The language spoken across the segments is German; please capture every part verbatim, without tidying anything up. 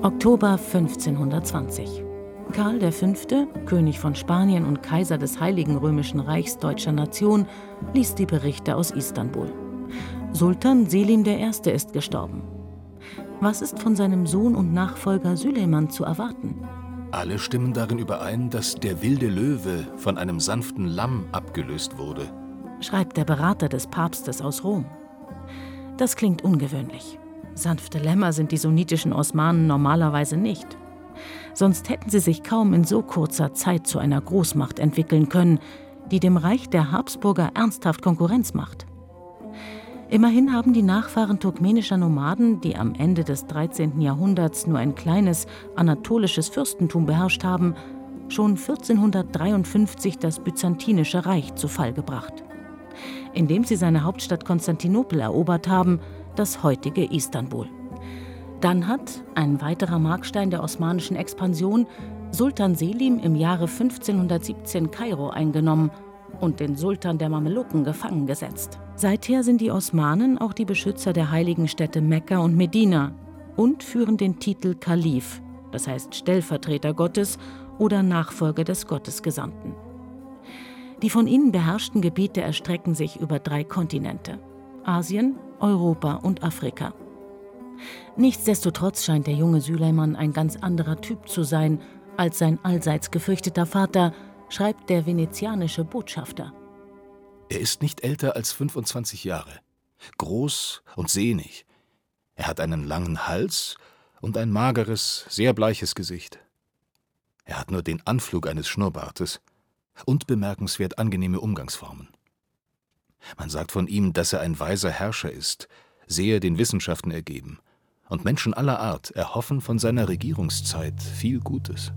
Oktober fünfzehnhundertzwanzig. Karl der Fünfte, König von Spanien und Kaiser des Heiligen Römischen Reichs deutscher Nation, liest die Berichte aus Istanbul. Sultan Selim der Erste ist gestorben. Was ist von seinem Sohn und Nachfolger Süleyman zu erwarten? Alle stimmen darin überein, dass der wilde Löwe von einem sanften Lamm abgelöst wurde, schreibt der Berater des Papstes aus Rom. Das klingt ungewöhnlich. Sanfte Lämmer sind die sunnitischen Osmanen normalerweise nicht. Sonst hätten sie sich kaum in so kurzer Zeit zu einer Großmacht entwickeln können, die dem Reich der Habsburger ernsthaft Konkurrenz macht. Immerhin haben die Nachfahren turkmenischer Nomaden, die am Ende des dreizehnten Jahrhunderts nur ein kleines anatolisches Fürstentum beherrscht haben, schon vierzehnhundertdreiundfünfzig das Byzantinische Reich zu Fall gebracht, indem sie seine Hauptstadt Konstantinopel erobert haben, das heutige Istanbul. Dann hat, ein weiterer Markstein der osmanischen Expansion, Sultan Selim im Jahre fünfzehnhundertsiebzehn Kairo eingenommen und den Sultan der Mamelucken gefangen gesetzt. Seither sind die Osmanen auch die Beschützer der heiligen Städte Mekka und Medina und führen den Titel Kalif, das heißt Stellvertreter Gottes oder Nachfolger des Gottesgesandten. Die von ihnen beherrschten Gebiete erstrecken sich über drei Kontinente: Asien, Europa und Afrika. Nichtsdestotrotz scheint der junge Süleyman ein ganz anderer Typ zu sein als sein allseits gefürchteter Vater, schreibt der venezianische Botschafter. Er ist nicht älter als fünfundzwanzig Jahre, groß und sehnig. Er hat einen langen Hals und ein mageres, sehr bleiches Gesicht. Er hat nur den Anflug eines Schnurrbartes und bemerkenswert angenehme Umgangsformen. Man sagt von ihm, dass er ein weiser Herrscher ist, sehr den Wissenschaften ergeben, und Menschen aller Art erhoffen von seiner Regierungszeit viel Gutes.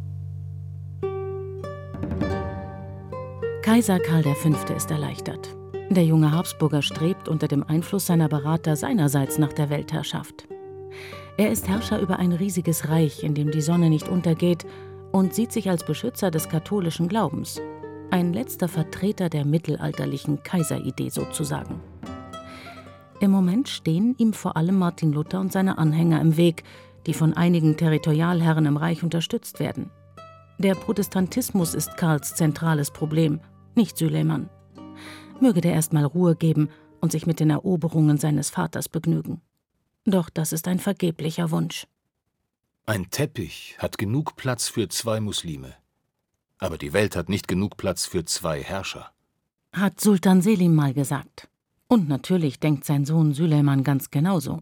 Kaiser Karl der Fünfte ist erleichtert. Der junge Habsburger strebt unter dem Einfluss seiner Berater seinerseits nach der Weltherrschaft. Er ist Herrscher über ein riesiges Reich, in dem die Sonne nicht untergeht, und sieht sich als Beschützer des katholischen Glaubens. Ein letzter Vertreter der mittelalterlichen Kaiseridee sozusagen. Im Moment stehen ihm vor allem Martin Luther und seine Anhänger im Weg, die von einigen Territorialherren im Reich unterstützt werden. Der Protestantismus ist Karls zentrales Problem, nicht Süleyman. Möge der erst mal Ruhe geben und sich mit den Eroberungen seines Vaters begnügen. Doch das ist ein vergeblicher Wunsch. Ein Teppich hat genug Platz für zwei Muslime. Aber die Welt hat nicht genug Platz für zwei Herrscher, hat Sultan Selim mal gesagt. Und natürlich denkt sein Sohn Süleyman ganz genauso.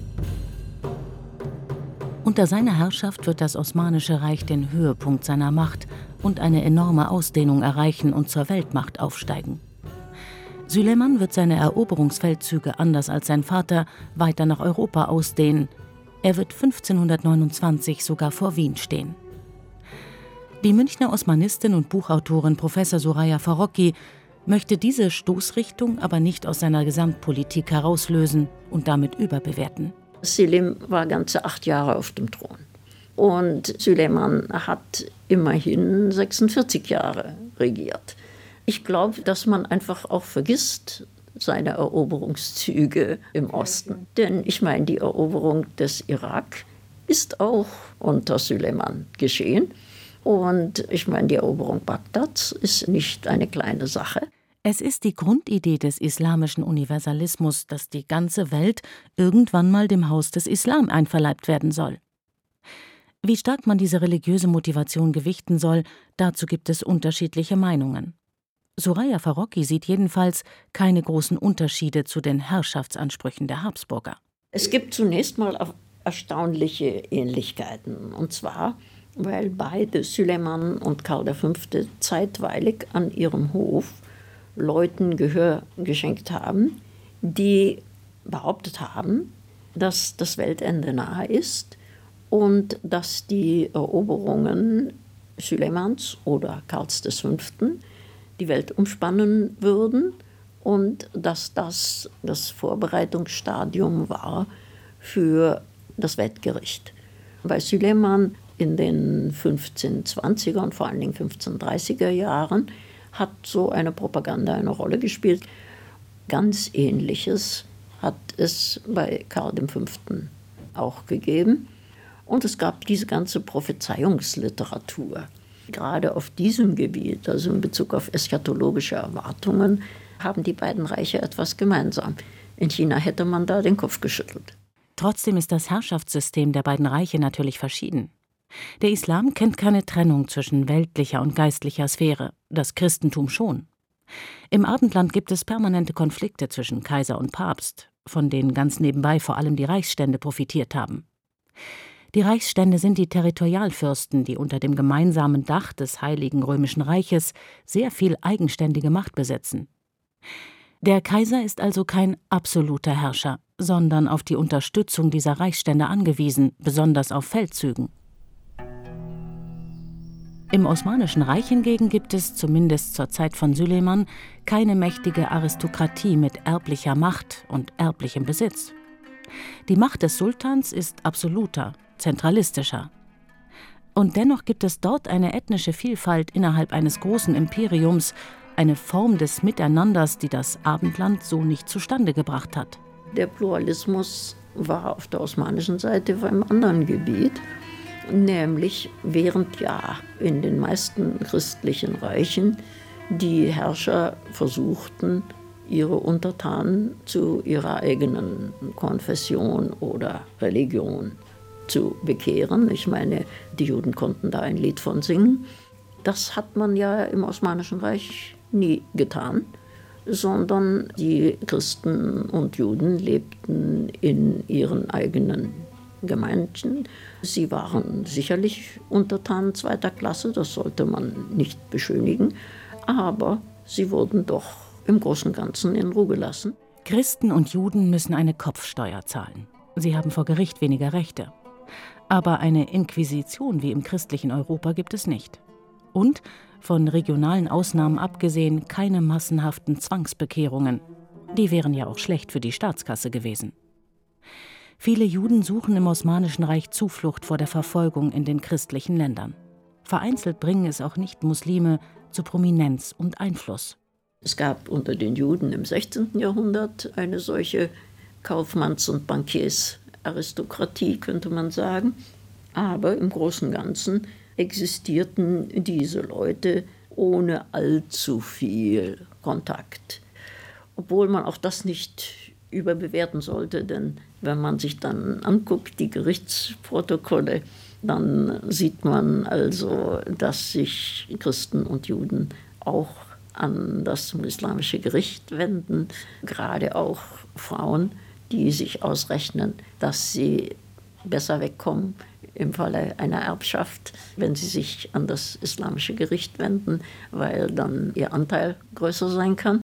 Unter seiner Herrschaft wird das Osmanische Reich den Höhepunkt seiner Macht und eine enorme Ausdehnung erreichen und zur Weltmacht aufsteigen. Süleyman wird seine Eroberungsfeldzüge anders als sein Vater weiter nach Europa ausdehnen. Er wird fünfzehnhundertneunundzwanzig sogar vor Wien stehen. Die Münchner Osmanistin und Buchautorin Professor Soraya Farocki möchte diese Stoßrichtung aber nicht aus seiner Gesamtpolitik herauslösen und damit überbewerten. Selim war ganze acht Jahre auf dem Thron. Und Süleyman hat immerhin sechsundvierzig Jahre regiert. Ich glaube, dass man einfach auch vergisst seine Eroberungszüge im Osten. Denn ich meine, die Eroberung des Irak ist auch unter Süleyman geschehen. Und ich meine, die Eroberung Bagdads ist nicht eine kleine Sache. Es ist die Grundidee des islamischen Universalismus, dass die ganze Welt irgendwann mal dem Haus des Islam einverleibt werden soll. Wie stark man diese religiöse Motivation gewichten soll, dazu gibt es unterschiedliche Meinungen. Soraya Farocki sieht jedenfalls keine großen Unterschiede zu den Herrschaftsansprüchen der Habsburger. Es gibt zunächst mal erstaunliche Ähnlichkeiten. Und zwar, weil beide, Süleyman und Karl der Fünfte, zeitweilig an ihrem Hof Leuten Gehör geschenkt haben, die behauptet haben, dass das Weltende nahe ist und dass die Eroberungen Süleymans oder Karls des Fünften die Welt umspannen würden und dass das das Vorbereitungsstadium war für das Wettgericht. Bei Süleyman in den fünfzehnhundertzwanziger und vor allen Dingen fünfzehnhundertdreißiger Jahren hat so eine Propaganda eine Rolle gespielt. Ganz Ähnliches hat es bei Karl dem Fünften auch gegeben. Und es gab diese ganze Prophezeiungsliteratur. Gerade auf diesem Gebiet, also in Bezug auf eschatologische Erwartungen, haben die beiden Reiche etwas gemeinsam. In China hätte man da den Kopf geschüttelt. Trotzdem ist das Herrschaftssystem der beiden Reiche natürlich verschieden. Der Islam kennt keine Trennung zwischen weltlicher und geistlicher Sphäre, das Christentum schon. Im Abendland gibt es permanente Konflikte zwischen Kaiser und Papst, von denen ganz nebenbei vor allem die Reichsstände profitiert haben. Die Reichsstände sind die Territorialfürsten, die unter dem gemeinsamen Dach des Heiligen Römischen Reiches sehr viel eigenständige Macht besetzen. Der Kaiser ist also kein absoluter Herrscher, sondern auf die Unterstützung dieser Reichsstände angewiesen, besonders auf Feldzügen. Im Osmanischen Reich hingegen gibt es, zumindest zur Zeit von Süleyman, keine mächtige Aristokratie mit erblicher Macht und erblichem Besitz. Die Macht des Sultans ist absoluter, zentralistischer. Und dennoch gibt es dort eine ethnische Vielfalt innerhalb eines großen Imperiums, eine Form des Miteinanders, die das Abendland so nicht zustande gebracht hat. Der Pluralismus war auf der osmanischen Seite beim anderen Gebiet. Nämlich während ja in den meisten christlichen Reichen die Herrscher versuchten, ihre Untertanen zu ihrer eigenen Konfession oder Religion zu bekehren. Ich meine, die Juden konnten da ein Lied von singen. Das hat man ja im Osmanischen Reich nie getan, sondern die Christen und Juden lebten in ihren eigenen Gemeinden. Sie waren sicherlich Untertanen zweiter Klasse, das sollte man nicht beschönigen, aber sie wurden doch im Großen und Ganzen in Ruhe gelassen. Christen und Juden müssen eine Kopfsteuer zahlen. Sie haben vor Gericht weniger Rechte. Aber eine Inquisition wie im christlichen Europa gibt es nicht. Und, von regionalen Ausnahmen abgesehen, keine massenhaften Zwangsbekehrungen. Die wären ja auch schlecht für die Staatskasse gewesen. Viele Juden suchen im Osmanischen Reich Zuflucht vor der Verfolgung in den christlichen Ländern. Vereinzelt bringen es auch Nicht-Muslime zu Prominenz und Einfluss. Es gab unter den Juden im sechzehnten Jahrhundert eine solche Kaufmanns- und Bankiersaristokratie, könnte man sagen. Aber im Großen und Ganzen existierten diese Leute ohne allzu viel Kontakt. Obwohl man auch das nicht überbewerten sollte, denn wenn man sich dann anguckt, die Gerichtsprotokolle, dann sieht man also, dass sich Christen und Juden auch an das islamische Gericht wenden, gerade auch Frauen, die sich ausrechnen, dass sie besser wegkommen im Falle einer Erbschaft, wenn sie sich an das islamische Gericht wenden, weil dann ihr Anteil größer sein kann.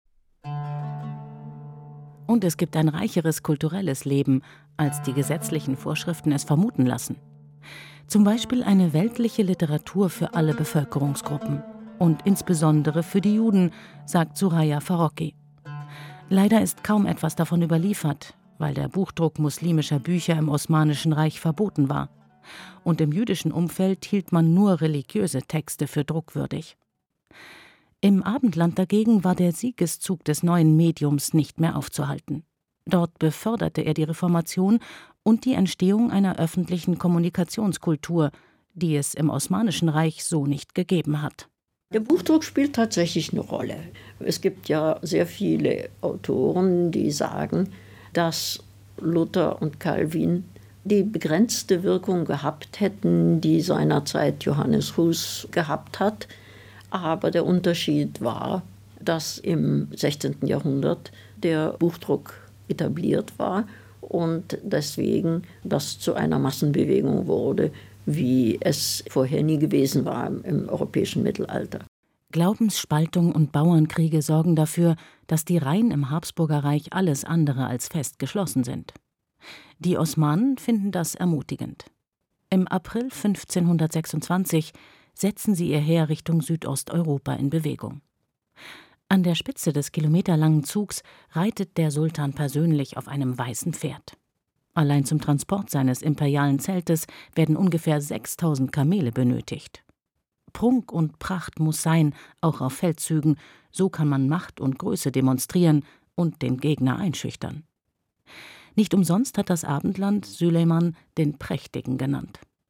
Und es gibt ein reicheres kulturelles Leben, als die gesetzlichen Vorschriften es vermuten lassen. Zum Beispiel eine weltliche Literatur für alle Bevölkerungsgruppen und insbesondere für die Juden, sagt Suraya Farocki. Leider ist kaum etwas davon überliefert, weil der Buchdruck muslimischer Bücher im Osmanischen Reich verboten war. Und im jüdischen Umfeld hielt man nur religiöse Texte für druckwürdig. Im Abendland dagegen war der Siegeszug des neuen Mediums nicht mehr aufzuhalten. Dort beförderte er die Reformation und die Entstehung einer öffentlichen Kommunikationskultur, die es im Osmanischen Reich so nicht gegeben hat. Der Buchdruck spielt tatsächlich eine Rolle. Es gibt ja sehr viele Autoren, die sagen, dass Luther und Calvin die begrenzte Wirkung gehabt hätten, die seinerzeit Johannes Hus gehabt hat. Aber der Unterschied war, dass im sechzehnten Jahrhundert der Buchdruck etabliert war und deswegen das zu einer Massenbewegung wurde, wie es vorher nie gewesen war im europäischen Mittelalter. Glaubensspaltung und Bauernkriege sorgen dafür, dass die Reihen im Habsburger Reich alles andere als fest geschlossen sind. Die Osmanen finden das ermutigend. Im April fünfzehnhundertsechsundzwanzig setzen sie ihr Heer Richtung Südosteuropa in Bewegung. An der Spitze des kilometerlangen Zugs reitet der Sultan persönlich auf einem weißen Pferd. Allein zum Transport seines imperialen Zeltes werden ungefähr sechstausend Kamele benötigt. Prunk und Pracht muss sein, auch auf Feldzügen, so kann man Macht und Größe demonstrieren und den Gegner einschüchtern. Nicht umsonst hat das Abendland Süleyman den Prächtigen genannt.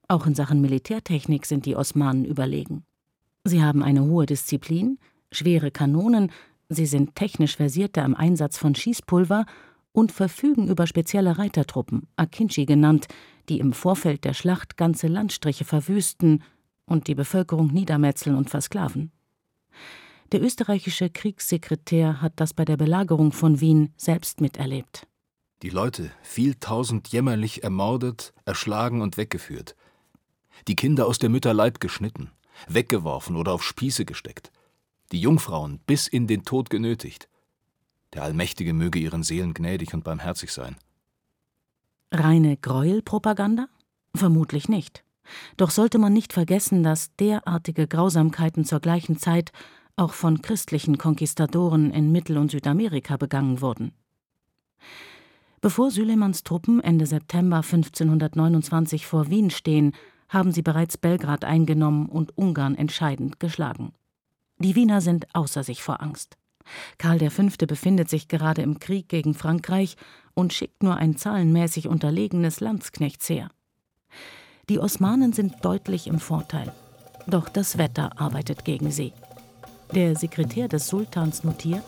Auch in Sachen Militärtechnik sind die Osmanen überlegen. Sie haben eine hohe Disziplin, schwere Kanonen, sie sind technisch versierter im Einsatz von Schießpulver und verfügen über spezielle Reitertruppen, Akinci genannt, die im Vorfeld der Schlacht ganze Landstriche verwüsten und die Bevölkerung niedermetzeln und versklaven. Der österreichische Kriegssekretär hat das bei der Belagerung von Wien selbst miterlebt. Die Leute, viel tausend jämmerlich ermordet, erschlagen und weggeführt. Die Kinder aus der Mütter Leib geschnitten, weggeworfen oder auf Spieße gesteckt. Die Jungfrauen bis in den Tod genötigt. Der Allmächtige möge ihren Seelen gnädig und barmherzig sein. Reine Gräuelpropaganda? Vermutlich nicht. Doch sollte man nicht vergessen, dass derartige Grausamkeiten zur gleichen Zeit auch von christlichen Konquistadoren in Mittel- und Südamerika begangen wurden. Bevor Süleymans Truppen Ende September fünfzehnhundertneunundzwanzig vor Wien stehen, haben sie bereits Belgrad eingenommen und Ungarn entscheidend geschlagen. Die Wiener sind außer sich vor Angst. Karl der Fünfte befindet sich gerade im Krieg gegen Frankreich und schickt nur ein zahlenmäßig unterlegenes Landsknechtsheer. Die Osmanen sind deutlich im Vorteil. Doch das Wetter arbeitet gegen sie. Der Sekretär des Sultans notiert: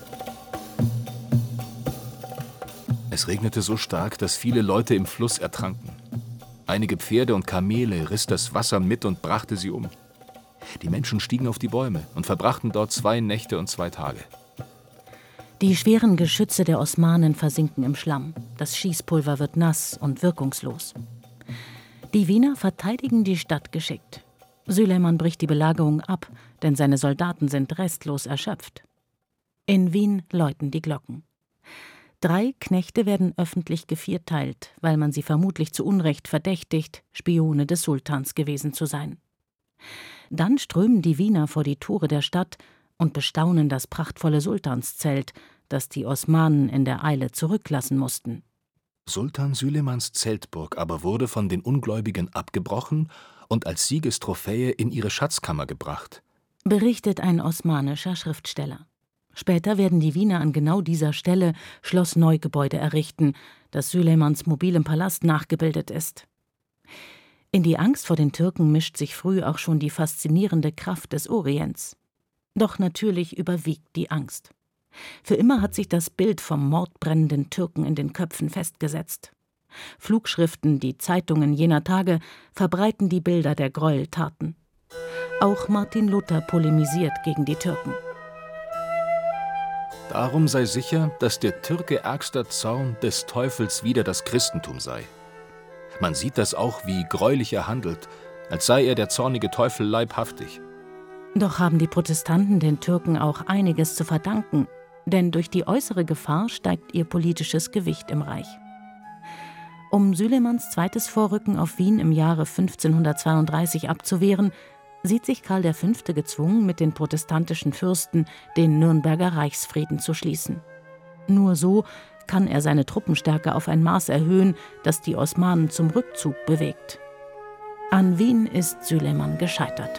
Es regnete so stark, dass viele Leute im Fluss ertranken. Einige Pferde und Kamele riss das Wasser mit und brachte sie um. Die Menschen stiegen auf die Bäume und verbrachten dort zwei Nächte und zwei Tage. Die schweren Geschütze der Osmanen versinken im Schlamm. Das Schießpulver wird nass und wirkungslos. Die Wiener verteidigen die Stadt geschickt. Süleyman bricht die Belagerung ab, denn seine Soldaten sind restlos erschöpft. In Wien läuten die Glocken. Drei Knechte werden öffentlich gevierteilt, weil man sie vermutlich zu Unrecht verdächtigt, Spione des Sultans gewesen zu sein. Dann strömen die Wiener vor die Tore der Stadt und bestaunen das prachtvolle Sultanszelt, das die Osmanen in der Eile zurücklassen mussten. Sultan Süleymans Zeltburg aber wurde von den Ungläubigen abgebrochen und als Siegestrophäe in ihre Schatzkammer gebracht, berichtet ein osmanischer Schriftsteller. Später werden die Wiener an genau dieser Stelle Schloss-Neugebäude errichten, das Süleymans mobilem Palast nachgebildet ist. In die Angst vor den Türken mischt sich früh auch schon die faszinierende Kraft des Orients. Doch natürlich überwiegt die Angst. Für immer hat sich das Bild vom mordbrennenden Türken in den Köpfen festgesetzt. Flugschriften, die Zeitungen jener Tage, verbreiten die Bilder der Gräueltaten. Auch Martin Luther polemisiert gegen die Türken. Darum sei sicher, dass der Türke ärgster Zorn des Teufels wider das Christentum sei. Man sieht das auch, wie greulich er handelt, als sei er der zornige Teufel leibhaftig. Doch haben die Protestanten den Türken auch einiges zu verdanken, denn durch die äußere Gefahr steigt ihr politisches Gewicht im Reich. Um Süleymans zweites Vorrücken auf Wien im Jahre fünfzehnhundertzweiunddreißig abzuwehren, sieht sich Karl der Fünfte gezwungen, mit den protestantischen Fürsten den Nürnberger Reichsfrieden zu schließen. Nur so kann er seine Truppenstärke auf ein Maß erhöhen, das die Osmanen zum Rückzug bewegt. An Wien ist Süleyman gescheitert.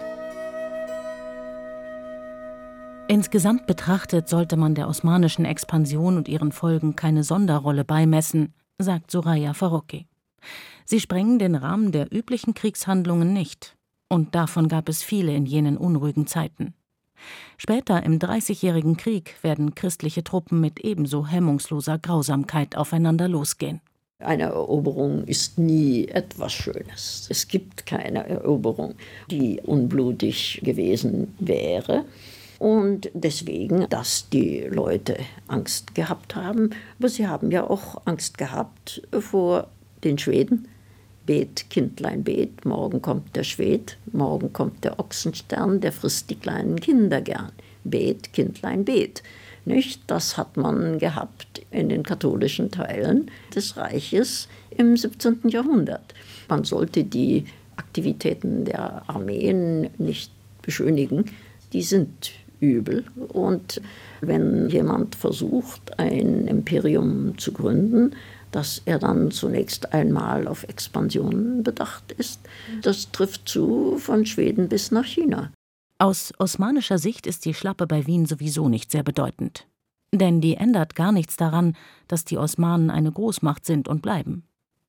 Insgesamt betrachtet sollte man der osmanischen Expansion und ihren Folgen keine Sonderrolle beimessen, sagt Soraya Farocki. Sie sprengen den Rahmen der üblichen Kriegshandlungen nicht. Und davon gab es viele in jenen unruhigen Zeiten. Später im Dreißigjährigen Krieg werden christliche Truppen mit ebenso hemmungsloser Grausamkeit aufeinander losgehen. Eine Eroberung ist nie etwas Schönes. Es gibt keine Eroberung, die unblutig gewesen wäre. Und deswegen, dass die Leute Angst gehabt haben, aber sie haben ja auch Angst gehabt vor den Schweden. Bet, Kindlein, bet, morgen kommt der Schwed, morgen kommt der Ochsenstern, der frisst die kleinen Kinder gern. Bet, Kindlein, bet. Nicht? Das hat man gehabt in den katholischen Teilen des Reiches im siebzehnten Jahrhundert. Man sollte die Aktivitäten der Armeen nicht beschönigen, die sind übel. Und wenn jemand versucht, ein Imperium zu gründen, dass er dann zunächst einmal auf Expansion bedacht ist, das trifft zu von Schweden bis nach China. Aus osmanischer Sicht ist die Schlappe bei Wien sowieso nicht sehr bedeutend. Denn die ändert gar nichts daran, dass die Osmanen eine Großmacht sind und bleiben.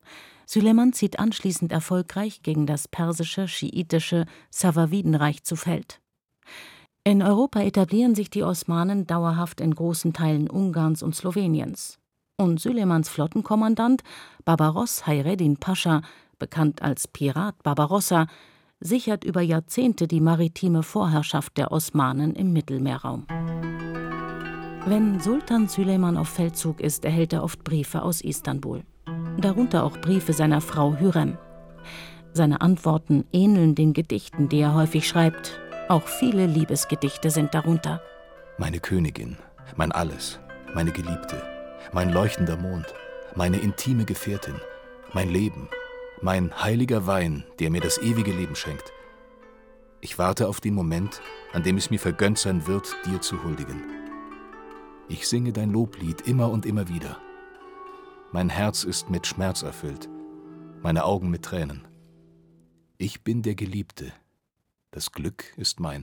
Süleyman zieht anschließend erfolgreich gegen das persische, schiitische Safavidenreich zu Feld. In Europa etablieren sich die Osmanen dauerhaft in großen Teilen Ungarns und Sloweniens. Und Süleymans Flottenkommandant Barbaros Hayreddin Pascha, bekannt als Pirat Barbarossa, sichert über Jahrzehnte die maritime Vorherrschaft der Osmanen im Mittelmeerraum. Wenn Sultan Süleyman auf Feldzug ist, erhält er oft Briefe aus Istanbul. Darunter auch Briefe seiner Frau Hürrem. Seine Antworten ähneln den Gedichten, die er häufig schreibt. Auch viele Liebesgedichte sind darunter. Meine Königin, mein Alles, meine Geliebte, mein leuchtender Mond, meine intime Gefährtin, mein Leben, mein heiliger Wein, der mir das ewige Leben schenkt. Ich warte auf den Moment, an dem es mir vergönnt sein wird, dir zu huldigen. Ich singe dein Loblied immer und immer wieder. Mein Herz ist mit Schmerz erfüllt, meine Augen mit Tränen. Ich bin der Geliebte, das Glück ist mein.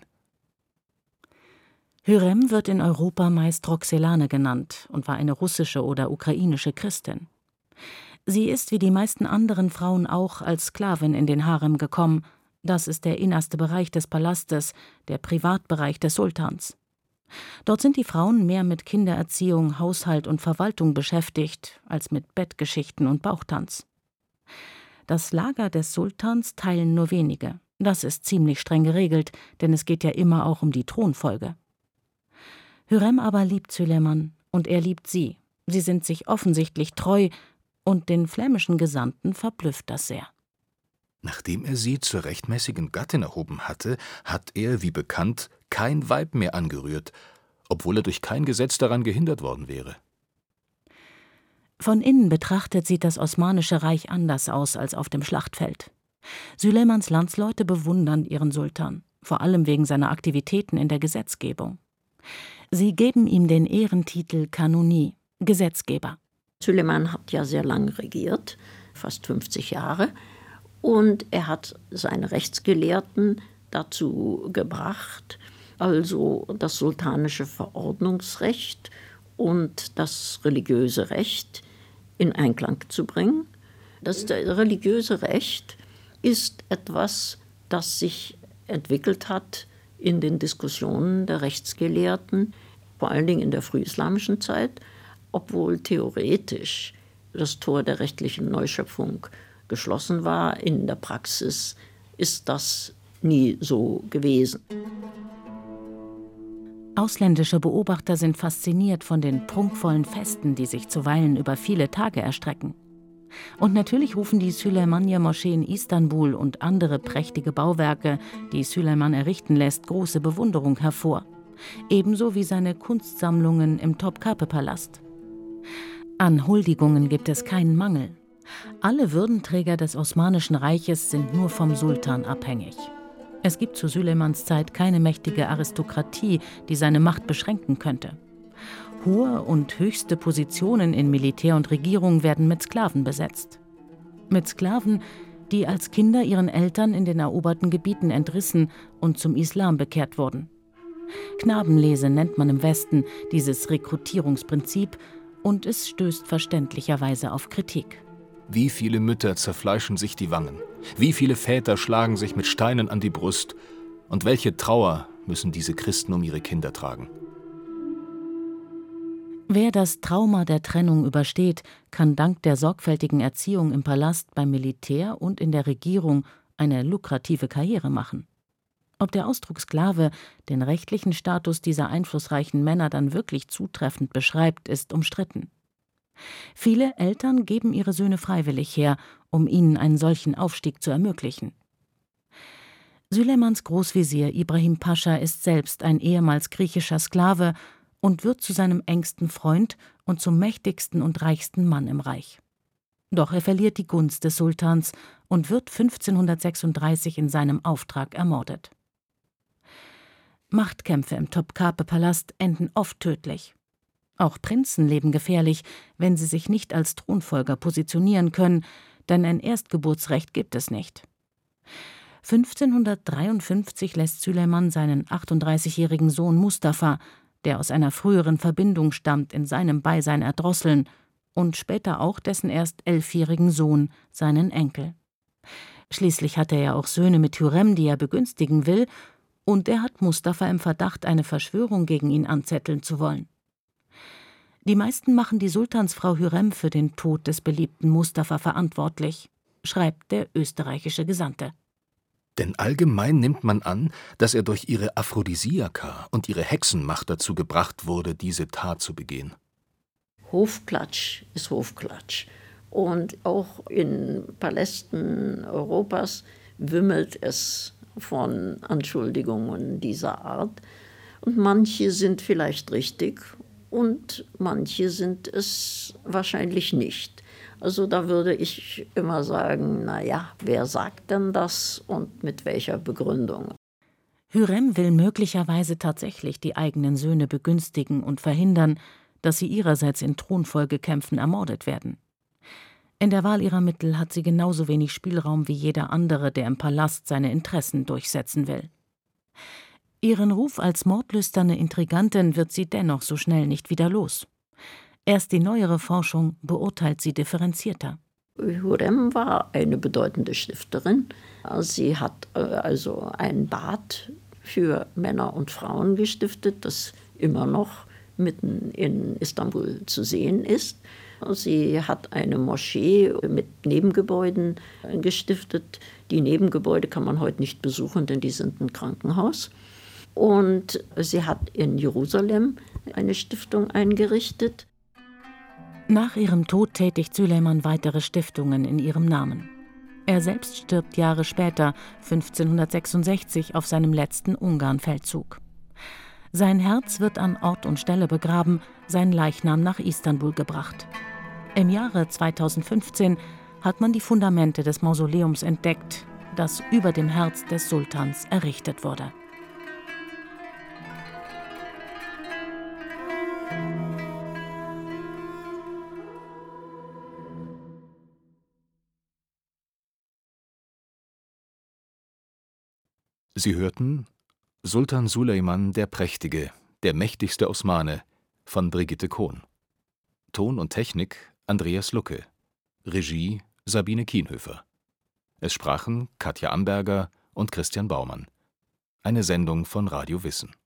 Hürrem wird in Europa meist Roxelane genannt und war eine russische oder ukrainische Christin. Sie ist wie die meisten anderen Frauen auch als Sklavin in den Harem gekommen. Das ist der innerste Bereich des Palastes, der Privatbereich des Sultans. Dort sind die Frauen mehr mit Kindererziehung, Haushalt und Verwaltung beschäftigt, als mit Bettgeschichten und Bauchtanz. Das Lager des Sultans teilen nur wenige. Das ist ziemlich streng geregelt, denn es geht ja immer auch um die Thronfolge. Hürrem aber liebt Süleyman und er liebt sie. Sie sind sich offensichtlich treu und den flämischen Gesandten verblüfft das sehr. Nachdem er sie zur rechtmäßigen Gattin erhoben hatte, hat er, wie bekannt, kein Weib mehr angerührt, obwohl er durch kein Gesetz daran gehindert worden wäre. Von innen betrachtet sieht das Osmanische Reich anders aus als auf dem Schlachtfeld. Süleymans Landsleute bewundern ihren Sultan, vor allem wegen seiner Aktivitäten in der Gesetzgebung. Sie geben ihm den Ehrentitel Kanuni, Gesetzgeber. Süleyman hat ja sehr lange regiert, fast fünfzig Jahre, und er hat seine Rechtsgelehrten dazu gebracht, also das sultanische Verordnungsrecht und das religiöse Recht in Einklang zu bringen. Das religiöse Recht ist etwas, das sich entwickelt hat in den Diskussionen der Rechtsgelehrten, vor allen Dingen in der frühislamischen Zeit, obwohl theoretisch das Tor der rechtlichen Neuschöpfung geschlossen war. In der Praxis ist das nie so gewesen. Ausländische Beobachter sind fasziniert von den prunkvollen Festen, die sich zuweilen über viele Tage erstrecken. Und natürlich rufen die Süleymaniye-Moschee in Istanbul und andere prächtige Bauwerke, die Süleyman errichten lässt, große Bewunderung hervor. Ebenso wie seine Kunstsammlungen im Topkapi-Palast. An Huldigungen gibt es keinen Mangel. Alle Würdenträger des Osmanischen Reiches sind nur vom Sultan abhängig. Es gibt zu Süleymans Zeit keine mächtige Aristokratie, die seine Macht beschränken könnte. Hohe und höchste Positionen in Militär und Regierung werden mit Sklaven besetzt. Mit Sklaven, die als Kinder ihren Eltern in den eroberten Gebieten entrissen und zum Islam bekehrt wurden. Knabenlese nennt man im Westen dieses Rekrutierungsprinzip und es stößt verständlicherweise auf Kritik. Wie viele Mütter zerfleischen sich die Wangen, wie viele Väter schlagen sich mit Steinen an die Brust und welche Trauer müssen diese Christen um ihre Kinder tragen. Wer das Trauma der Trennung übersteht, kann dank der sorgfältigen Erziehung im Palast, beim Militär und in der Regierung eine lukrative Karriere machen. Ob der Ausdruck Sklave den rechtlichen Status dieser einflussreichen Männer dann wirklich zutreffend beschreibt, ist umstritten. Viele Eltern geben ihre Söhne freiwillig her, um ihnen einen solchen Aufstieg zu ermöglichen. Süleymans Großvezier Ibrahim Pascha ist selbst ein ehemals griechischer Sklave und wird zu seinem engsten Freund und zum mächtigsten und reichsten Mann im Reich. Doch er verliert die Gunst des Sultans und wird fünfzehnhundertsechsunddreißig in seinem Auftrag ermordet. Machtkämpfe im Topkapi-Palast enden oft tödlich. Auch Prinzen leben gefährlich, wenn sie sich nicht als Thronfolger positionieren können, denn ein Erstgeburtsrecht gibt es nicht. fünfzehnhundertdreiundfünfzig lässt Süleyman seinen achtunddreißigjährigen Sohn Mustafa, der aus einer früheren Verbindung stammt, in seinem Beisein erdrosseln und später auch dessen erst elfjährigen Sohn, seinen Enkel. Schließlich hat er ja auch Söhne mit Hürrem, die er begünstigen will, und er hat Mustafa im Verdacht, eine Verschwörung gegen ihn anzetteln zu wollen. Die meisten machen die Sultansfrau Hürrem für den Tod des beliebten Mustafa verantwortlich, schreibt der österreichische Gesandte. Denn allgemein nimmt man an, dass er durch ihre Aphrodisiaka und ihre Hexenmacht dazu gebracht wurde, diese Tat zu begehen. Hofklatsch ist Hofklatsch. Und auch in Palästen Europas wimmelt es von Anschuldigungen dieser Art. Und manche sind vielleicht richtig und manche sind es wahrscheinlich nicht. Also da würde ich immer sagen, naja, wer sagt denn das und mit welcher Begründung? Hürrem will möglicherweise tatsächlich die eigenen Söhne begünstigen und verhindern, dass sie ihrerseits in Thronfolgekämpfen ermordet werden. In der Wahl ihrer Mittel hat sie genauso wenig Spielraum wie jeder andere, der im Palast seine Interessen durchsetzen will. Ihren Ruf als mordlüsterne Intrigantin wird sie dennoch so schnell nicht wieder los. Erst die neuere Forschung beurteilt sie differenzierter. Hürrem war eine bedeutende Stifterin. Sie hat also ein Bad für Männer und Frauen gestiftet, das immer noch mitten in Istanbul zu sehen ist. Sie hat eine Moschee mit Nebengebäuden gestiftet. Die Nebengebäude kann man heute nicht besuchen, denn die sind ein Krankenhaus. Und sie hat in Jerusalem eine Stiftung eingerichtet. Nach ihrem Tod tätigt Süleyman weitere Stiftungen in ihrem Namen. Er selbst stirbt Jahre später, fünfzehnhundertsechsundsechzig, auf seinem letzten Ungarnfeldzug. Sein Herz wird an Ort und Stelle begraben, sein Leichnam nach Istanbul gebracht. Im Jahre zweitausendfünfzehn hat man die Fundamente des Mausoleums entdeckt, das über dem Herz des Sultans errichtet wurde. Sie hörten Sultan Süleyman der Prächtige, der mächtigste Osmane von Brigitte Cohn. Ton und Technik Andreas Lucke. Regie Sabine Kienhöfer. Es sprachen Katja Amberger und Christian Baumann. Eine Sendung von Radio Wissen.